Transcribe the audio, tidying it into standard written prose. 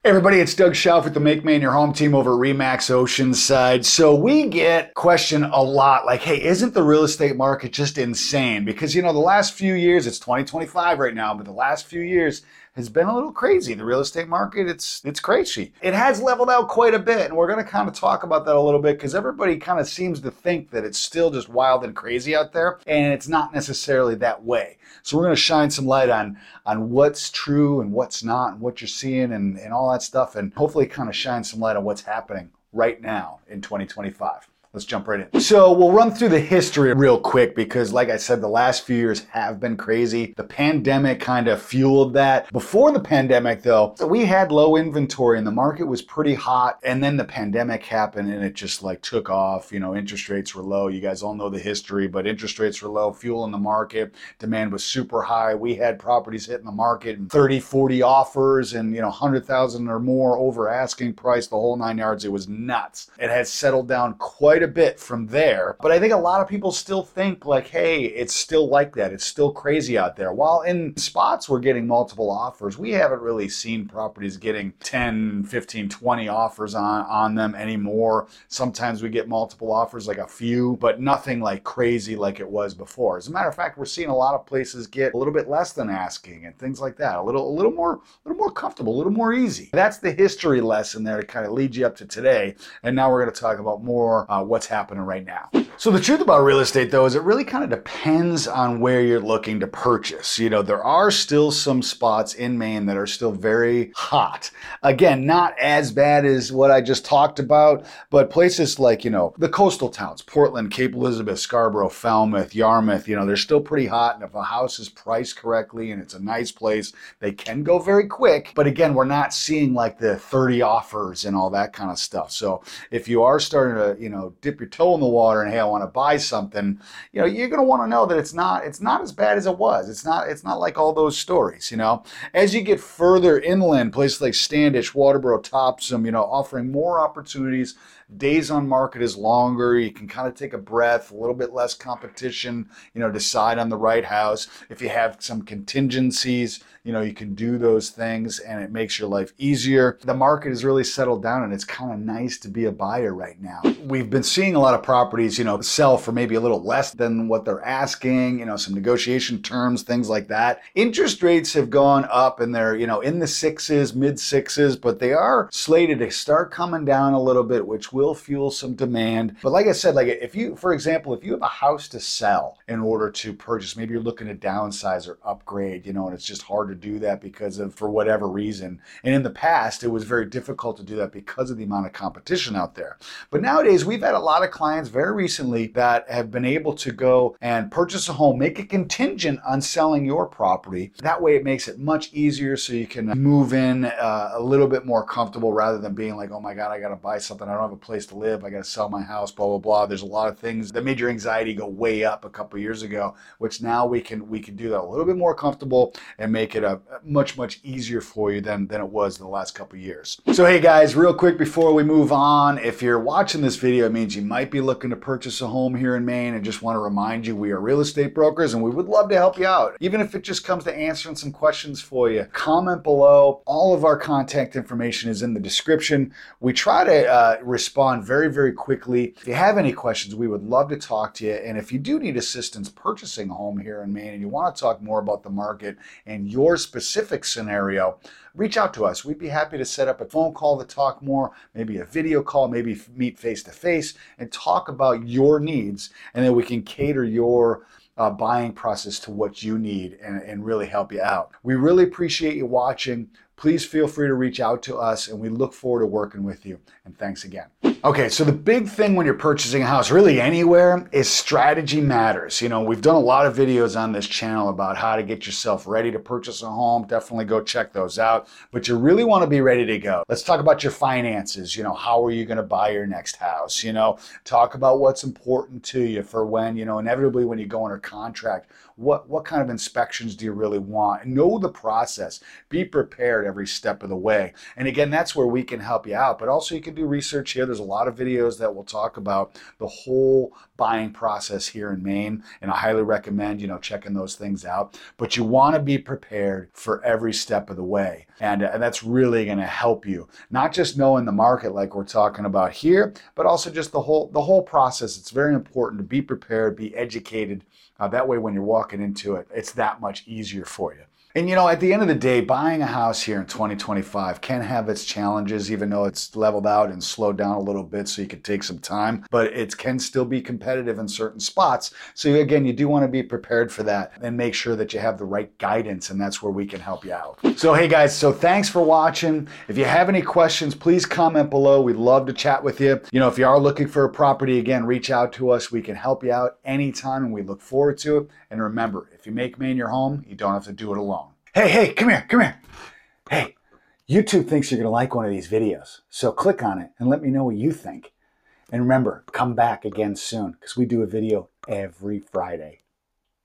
Hey everybody, it's Doug Schauf with the Make Maine Your Home team over at RE/MAX Oceanside. So we get questioned a lot like, hey, isn't the real estate market just insane? Because, the last few years, it's 2025 right now, but the last few years has been a little crazy. The real estate market, it's crazy. It has leveled out quite a bit, and we're going to kind of talk about that a little bit because everybody kind of seems to think that it's still just wild and crazy out there, and it's not necessarily that way. So we're going to shine some light on what's true and what's not and what you're seeing and all that stuff, and hopefully kind of shine some light on what's happening right now in 2025. Let's jump right in. So we'll run through the history real quick because, like I said, the last few years have been crazy. The pandemic kind of fueled that. Before the pandemic, though, we had low inventory and the market was pretty hot. And then the pandemic happened and it just took off. Interest rates were low. You guys all know the history, but interest rates were low, fuel in the market. Demand was super high. We had properties hitting the market and 30, 40 offers and, 100,000 or more over asking price, the whole 9 yards. It was nuts. It has settled down quite a bit from there, but I think a lot of people still think hey, it's still like that. It's still crazy out there. While in spots we're getting multiple offers, we haven't really seen properties getting 10, 15, 20 offers on them anymore. Sometimes we get multiple offers, like a few, but nothing crazy like it was before. As a matter of fact, we're seeing a lot of places get a little bit less than asking and things like that. A little more comfortable, a little more easy. That's the history lesson there to kind of lead you up to today. And now we're going to talk about more what's happening right now. So the truth about real estate, though, is it really kind of depends on where you're looking to purchase. There are still some spots in Maine that are still very hot. Again, not as bad as what I just talked about, but places like, the coastal towns, Portland, Cape Elizabeth, Scarborough, Falmouth, Yarmouth, they're still pretty hot. And if a house is priced correctly and it's a nice place, they can go very quick. But again, we're not seeing the 30 offers and all that kind of stuff. So if you are starting to, dip your toe in the water and, hey, I want to buy something, you're going to want to know that it's not as bad as it was. It's not like all those stories, As you get further inland, places like Standish, Waterboro, Topsom, offering more opportunities. Days on market is longer. You can kind of take a breath, a little bit less competition, decide on the right house. If you have some contingencies, you can do those things and it makes your life easier. The market has really settled down and it's kind of nice to be a buyer right now. We've been seeing a lot of properties, sell for maybe a little less than what they're asking, some negotiation terms, things like that. Interest rates have gone up and they're, in the sixes, mid sixes, but they are slated to start coming down a little bit, which will fuel some demand. But like I said, if you, for example, if you have a house to sell in order to purchase, maybe you're looking to downsize or upgrade, and it's just hard to do that for whatever reason. And in the past, it was very difficult to do that because of the amount of competition out there. But nowadays, we've had a lot of clients very recently that have been able to go and purchase a home, make a contingent on selling your property. That way it makes it much easier so you can move in a little bit more comfortable rather than being like, oh my God, I got to buy something. I don't have a place to live. I got to sell my house, blah, blah, blah. There's a lot of things that made your anxiety go way up a couple of years ago, which now we can do that a little bit more comfortable and make it a much, much easier for you than it was in the last couple of years. So hey guys, real quick before we move on, if you're watching this video, it means you might be looking to purchase a home here in Maine, and just want to remind you we are real estate brokers and we would love to help you out. Even if it just comes to answering some questions for you, comment below. All of our contact information is in the description. We try to respond very, very quickly. If you have any questions, we would love to talk to you. And if you do need assistance purchasing a home here in Maine and you want to talk more about the market and your specific scenario, reach out to us. We'd be happy to set up a phone call to talk more, maybe a video call, maybe meet face to face and talk about your needs, and then we can cater your buying process to what you need and really help you out. We really appreciate you watching. Please feel free to reach out to us and we look forward to working with you. And thanks again. Okay, so the big thing when you're purchasing a house, really anywhere, is strategy matters. We've done a lot of videos on this channel about how to get yourself ready to purchase a home. Definitely go check those out. But you really want to be ready to go. Let's talk about your finances. How are you going to buy your next house? Talk about what's important to you for when, inevitably when you go under contract, what kind of inspections do you really want? Know the process. Be prepared every step of the way. And again, that's where we can help you out. But also you can do research here. There's a lot of videos that will talk about the whole buying process here in Maine, and I highly recommend, checking those things out. But you want to be prepared for every step of the way. And that's really going to help you, not just knowing the market like we're talking about here, but also just the whole process. It's very important to be prepared, be educated. That way, when you're walking into it, it's that much easier for you. And at the end of the day, buying a house here in 2025 can have its challenges, even though it's leveled out and slowed down a little bit so you could take some time, but it can still be competitive in certain spots. So again, you do want to be prepared for that and make sure that you have the right guidance, and that's where we can help you out. So hey guys, so thanks for watching. If you have any questions, please comment below. We'd love to chat with you. If you are looking for a property, again, reach out to us. We can help you out anytime, and we look forward to it. And remember, if you make Maine your home, you don't have to do it alone. Hey, come here. Hey, YouTube thinks you're going to like one of these videos. So click on it and let me know what you think. And remember, come back again soon because we do a video every Friday.